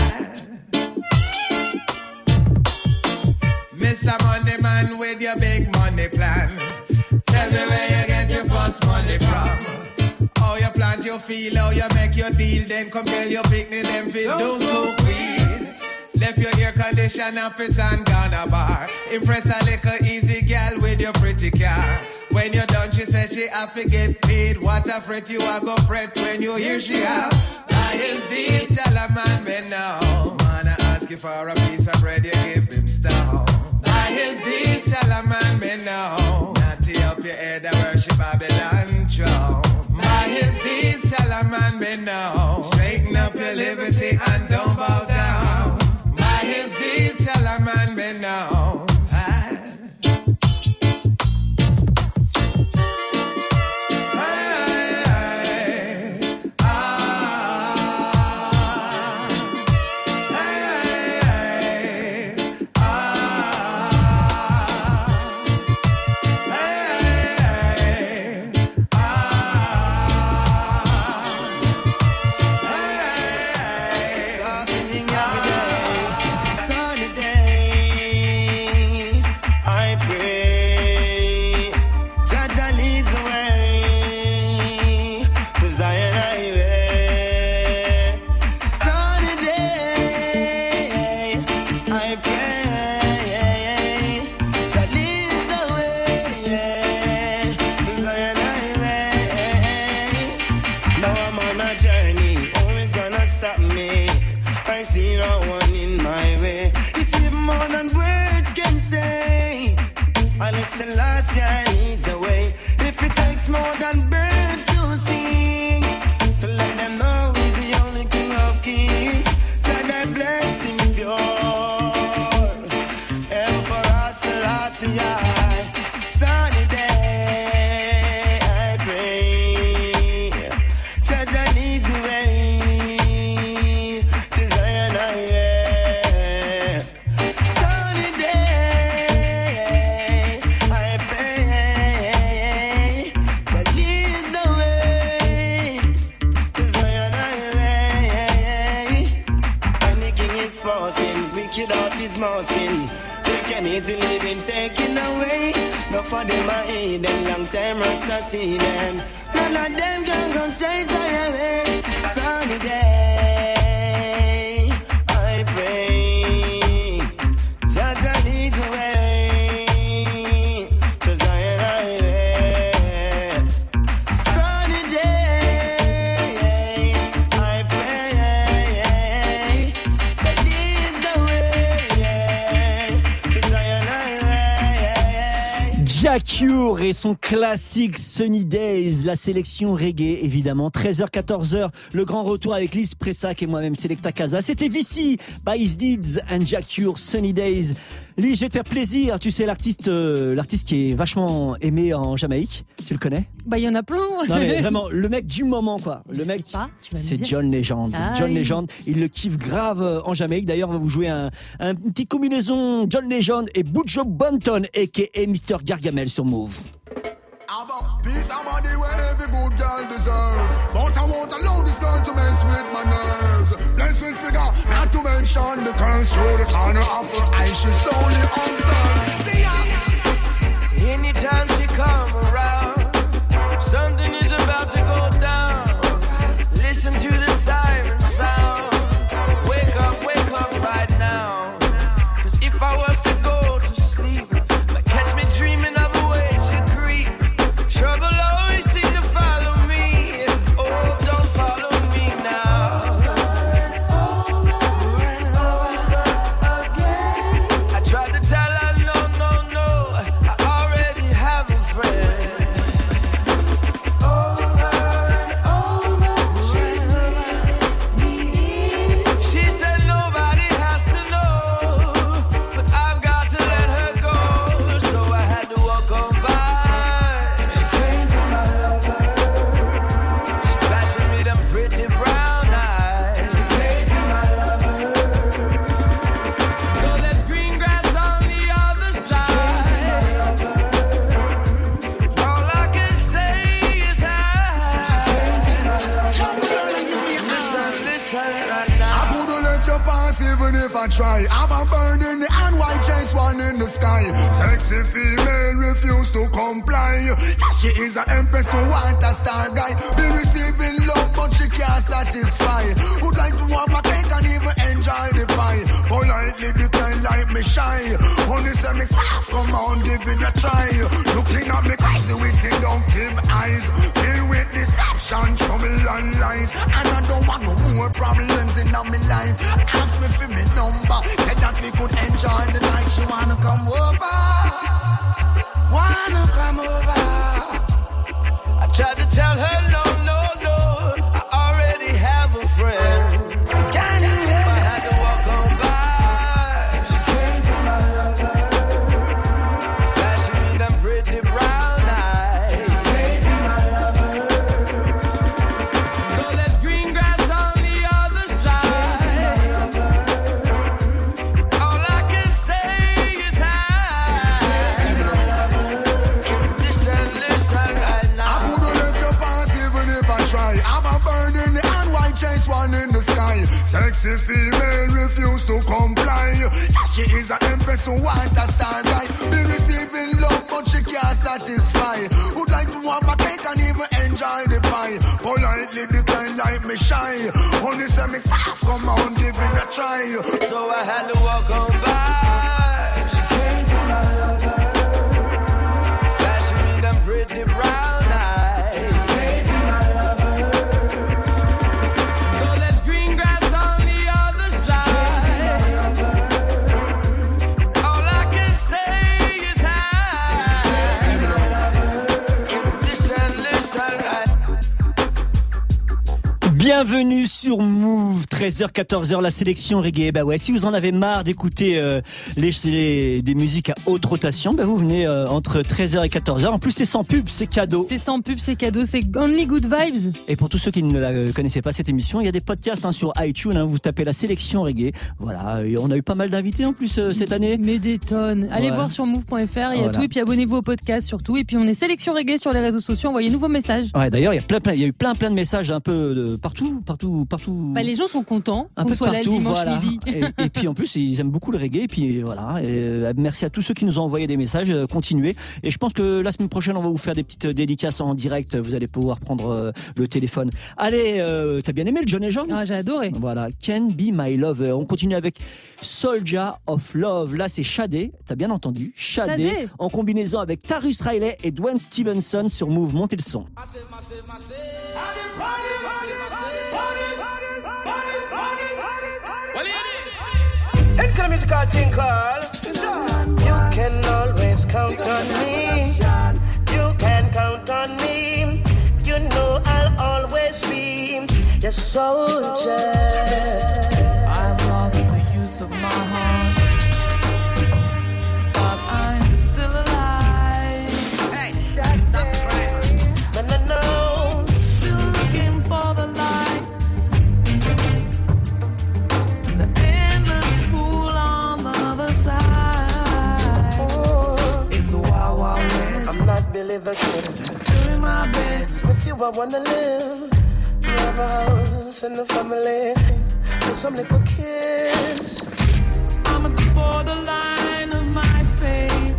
Mister Money Man with your big money plan. Tell me where you get your first money from. How you plant your field, how you make your deal. Then come tell your picnic them fit don't smoke weed. Left your air condition office and gone a bar. Impress a little easy girl with your pretty car. When you're done, she said she have to get paid. What a fret you a go fret when you hear she have. By his deeds shall a man be known. Wanna ask you for a piece of bread, you give him stone. By his deeds shall a man be known. Natty up your head and worship Babylon throne. By his deeds shall a man be known. Straighten up your liberty and don't bow down. wrong one in my way. It's even more than words can say. Unless the last year needs a way. If it takes more than birds to sing, to let them know he's the only king of kings. Try that blessing pure. Emperor Selassie, sunny day, I pray. Jaja needs a way to Zion, yeah. Sunny day, I pray. Jah leads the way to Zion, yeah. When the king is forcing, wicked out his mousing. They can easily be taken away. Not for them I eat them, long time Rasta see them. None of them can come chase away. Sunny day, I pray. Jaja needs a way to Zion highway. Sunny day, I pray. Jah leads the way to Zion highway. Jah Cure et son classique Sunny Days, la sélection reggae évidemment. treize heures quatorze heures, le grand retour avec Lise Pressac et moi-même Selecta Casa. C'était Vici, by His Deeds and Jah Cure, Sunny Days. Lise, je vais te faire plaisir. Tu sais l'artiste, euh, l'artiste qui est vachement aimé en Jamaïque. Tu le connais? Bah il y en a plein. Non mais vraiment, le mec du moment quoi. Le Je mec, sais pas, tu vas me c'est dire. John Legend. Ah John oui. Legend, il le kiffe grave euh, en Jamaïque. D'ailleurs, on va vous jouer un, un une petite combinaison John Legend et Buju Banton, aka mister Gargamel sur Move. About peace, about the way every good girl deserve. But I won't allow this girl to mess with my nerves. Blessed with figure, not to mention the curse through the corner of her eye. She's slowly observed. See ya. Anytime she come around, something is about to go down. Listen to the siren sound. Wake up, wake up right now. Cause if I was to go to sleep, might catch me dreaming of a way to creep. Trouble always seem to follow me. Oh, don't follow me now. I tried to tell her no, no, no. I already have a friend. She said nobody has to know, but I've got to let her go. So I had to walk on by. She came to my lover. She flashing me them pretty brown eyes. She came to my lover. Though there's green grass on the other side, all I can say is hi. Listen, listen right now. I couldn't let you pass even if I try. I'm a bird in the hand, white chase one in the sky. Sexy female refuse to comply. She is an empress who want a star guy. Be receiving love but she can't satisfy. Would like to have my cake and even enjoy the pie. Politely decline like me shy. Only say me soft, come on, give it a try. Looking at me crazy with seductive eyes. Filled with deception, trouble and lies. And I don't want no more problems in my life. Ask me for me number. Said that we could enjoy the night. She wanna come over. Wanna come over. I tried to tell her no, no, no. I already have a friend. Can you hear I me? had to walk on by. She came to my lover. Flashing me them pretty brown eyes. She came to my lover. Though there's green grass on the other side, all I can say is hi. Listen, listen right now. I couldn't let you pass even if I try. I'm a bird in the hand, white chase one in the sky. Sexy female refuse to comply. She is an empress who want a star guy. Be receiving love but she can't satisfy. Would like to have a cake and even enjoy the pie. Politely decline like me shy. Only say me soft, come on, give it a try. So I had to walk on by. She came to my lover. Flashing me them pretty brown eyes. She came to my lover. Though there's green grass on the other side, Bienvenue sur Move, treize heures quatorze heures, la sélection reggae. Bah ouais, si vous en avez marre d'écouter euh, les, les des musiques à haute rotation, bah vous venez euh, entre treize heures et quatorze heures. En plus, c'est sans pub, c'est cadeau. C'est sans pub, c'est cadeau, c'est Only Good Vibes. Et pour tous ceux qui ne la connaissaient pas, cette émission, il y a des podcasts hein, sur iTunes, hein, vous tapez la sélection reggae. Voilà, et on a eu pas mal d'invités en plus euh, cette année. Mais des tonnes. Allez ouais. voir sur move point f r, il y a voilà. tout, et puis abonnez-vous au podcast surtout. Et puis on est sélection reggae sur les réseaux sociaux, envoyez-nous vos messages. Ouais, d'ailleurs, il y a plein, plein, il y a eu plein, plein de messages un peu de partout, partout, partout. Bah, les gens sont contents un qu'on peu soit partout, là le dimanche voilà. midi. Et, et puis en plus, ils aiment beaucoup le reggae. Et puis voilà. Et, euh, merci à tous ceux qui nous ont envoyé des messages. Euh, continuez. Et je pense que la semaine prochaine, on va vous faire des petites dédicaces en direct. Vous allez pouvoir prendre euh, le téléphone. Allez, euh, t'as bien aimé le John et John? Ah, j'ai adoré. Voilà, Can Be My Lover. On continue avec Soldier of Love. Là, c'est Shadé. T'as bien entendu? Shadé. Shadé. En combinaison avec Tarus Riley et Dwayne Stevenson sur Move. Montez le son. Ain't gonna musical thing called. You can always count on me. You can count on me. You know I'll always be your soldier. I've lost the use of my heart, but I'm still alive. Hey, stop crying. No, no, no. Still looking for the light. The endless pool on the other side. Oh, it's a wild, wild west. I'm not Billy the Kid. Doing my best. With you, I wanna live. Have a house and a family with some little kids. I'm at the borderline of my faith.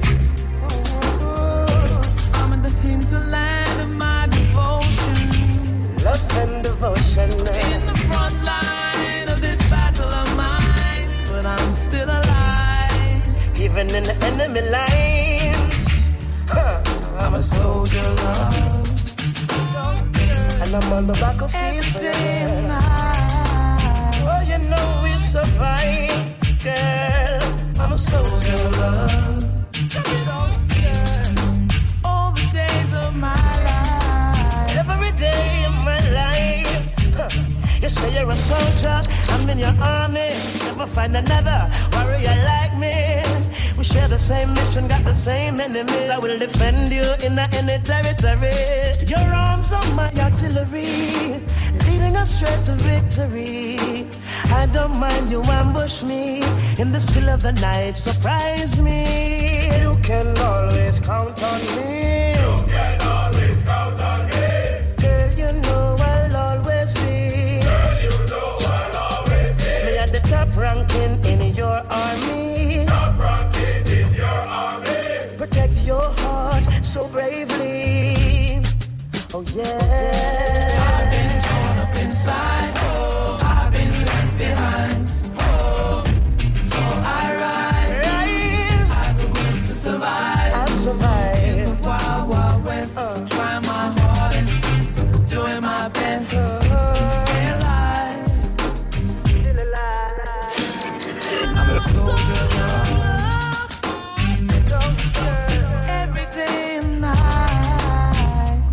I'm at the hinterland of my devotion. Love and devotion. In the front line of this battle of mine, but I'm still alive. Even in the enemy lines, huh. I'm a soldier of love. And I'm on the battlefield for you. Oh, you know we survive, girl. I'm a soldier of love. All the days of my life, every day of my life. Huh. You say you're a soldier, I'm in your army. Never find another warrior like me. We share the same mission, got the same enemy. I will defend you in any territory. Your arms are my artillery, leading us straight to victory. I don't mind you ambush me in the still of the night. Surprise me. You can always count on me. You can always count on me. Girl, you know I'll always be. Girl, you know I'll always be. Me at the top ranking in your army. Top ranking in your army. Protect your heart so bravely. Oh yeah. I've been torn up inside. Oh, I've been left behind. Oh, so I rise. Rise. I've been willing to survive. I'll survive. In the wild, wild west, Uh. trying my hardest, doing my best Uh. to stay alive. Still alive. I'm a soldier of love. Every day and night.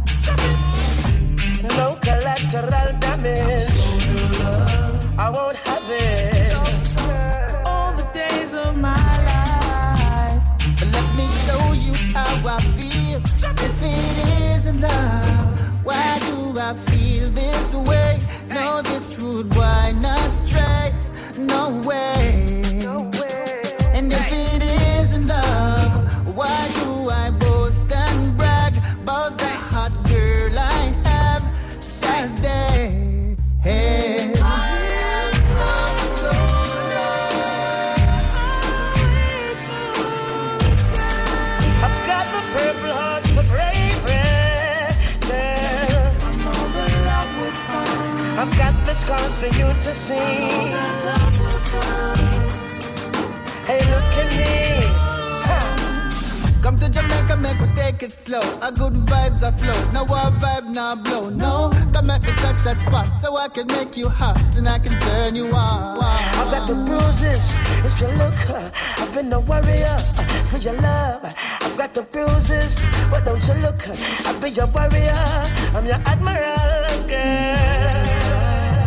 No collateral damage. I won't have it. All the days of my life. Let me show you how I feel. If it isn't love, why do I feel this way? No, this rude boy not straight. No way. No way. And if it isn't love, why do I boast and brag about the hot girl I have? Shade. Hey. I've got the purple heart for bravery. Girl. I've got the scars for you to see. Hey, look at me. Huh. Come to Jamaica, make me take it slow. A good vibes are flow. No war vibe, now blow. No, come make me touch that spot so I can make you hot and I can turn you on. I've got the bruises. If you look, uh, I've been a warrior uh, for your love. I've got the bruises, but don't you look? uh, I'll be your warrior. I'm your admiral, girl.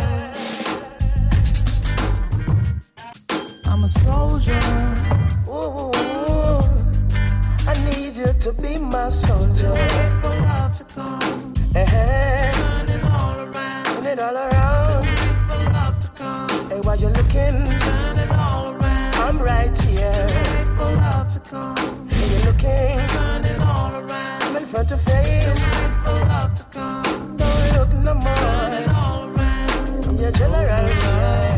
I'm a soldier. Ooh, I need you to be my soldier. For love to come. Hey, turn it all around. Turn it all around. For love to come. Hey, while you're looking, turn it all around. I'm right here. For love to come. Hey, you're looking, turn it all around. I'm in front of face. For love to come. Don't look no more. Turn it all around. I'm your general. Yeah.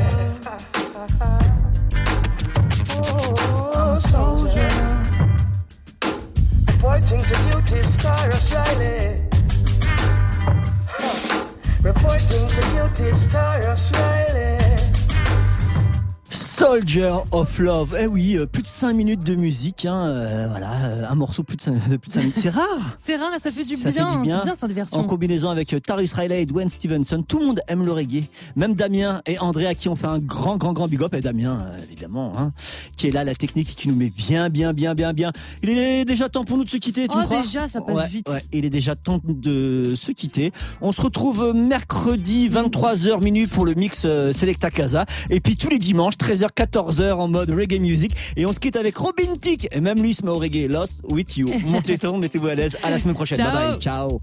Oh, soldier. Reporting to duty, star of Riley. Huh. Reporting to duty, star of Riley. Soldier of Love. Eh oui, euh, plus de cinq minutes de musique, hein, euh, voilà, euh, un morceau plus de cinq, de plus de cinq minutes. C'est rare. C'est rare et ça fait du ça bien. Fait du bien. C'est bien cette version. En combinaison avec Tyrus Riley et Dwayne Stevenson, tout le monde aime le reggae. Même Damien et André à qui on fait un grand, grand, grand big up. Et Damien, euh, évidemment, hein, qui est là, la technique, qui nous met bien, bien, bien, bien, bien. Il est déjà temps pour nous de se quitter, tu oh, me crois? déjà, ça passe ouais, vite. Ouais, il est déjà temps de se quitter. On se retrouve mercredi vingt-trois heures minuit pour le mix euh, Selecta Casa. Et puis tous les dimanches, treize heures, quatorze heures en mode reggae music. Et on se quitte avec Robin Thicke. Et même lui se met au reggae. Lost with you. Montez ton, mettez-vous à l'aise. À la semaine prochaine. Ciao. Bye bye. Ciao.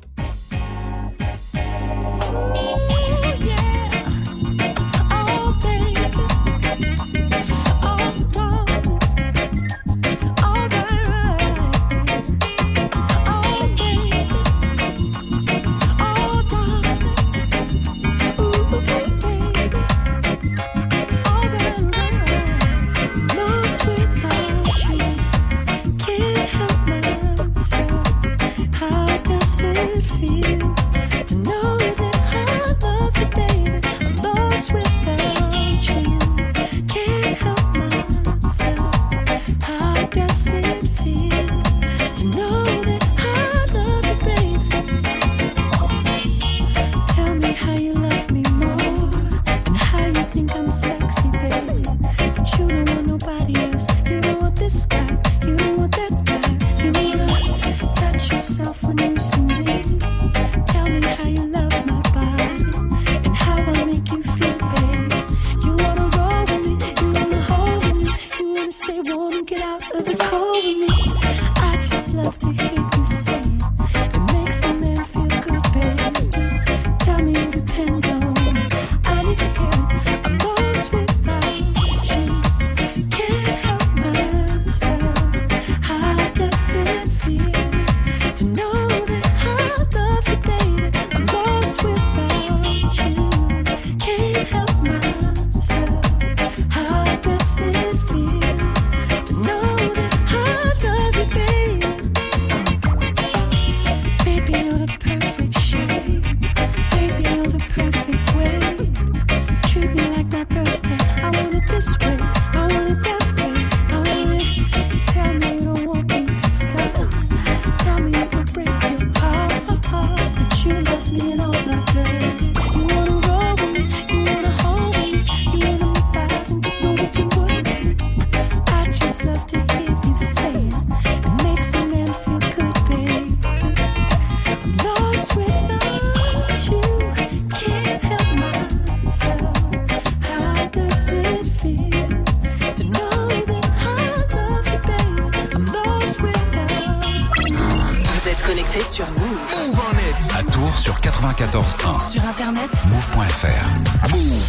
Sur Move. Move on it. À Tours sur quatre-vingt-quatorze un. Sur internet move point f r. Move.